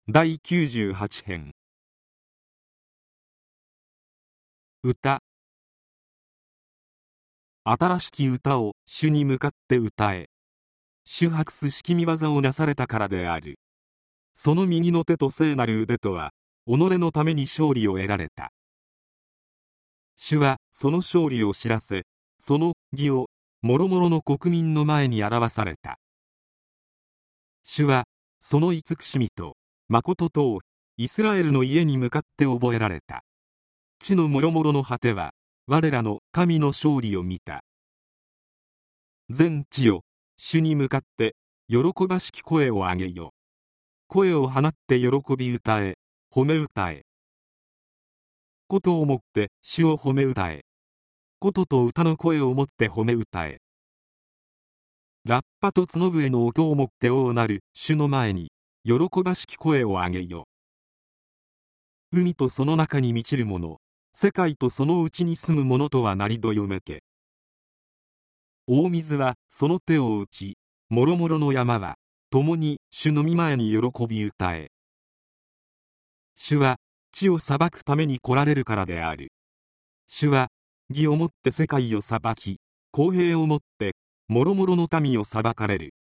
第98編。歌。新しき歌を主に向かって歌え。主発す式見業をなされたからである。その右の手と聖なる腕とは、己のために勝利を得られた。主はその勝利を知らせ、その義を諸々の国民の前に表された。主はその慈しみと誠とをイスラエルの家に向かって覚えられた。地の諸々の果ては我らの神の勝利を見た。全地よ、主に向かって喜ばしき声を上げよ。声を放って喜び歌え、褒め歌え。ことをもって主を褒め歌え。ことと歌の声をもって褒め歌え。ラッパと角笛の音をもって王なる主の前に喜ばしき声を上げよ。海とその中に満ちるもの、世界とそのうちに住む者とは鳴りどよめけ。大水はその手を打ち、諸々の山は共に主の御前に喜び歌え。主は地を裁くために来られるからである。主は義をもって世界を裁き、公平をもって諸々の民を裁かれる。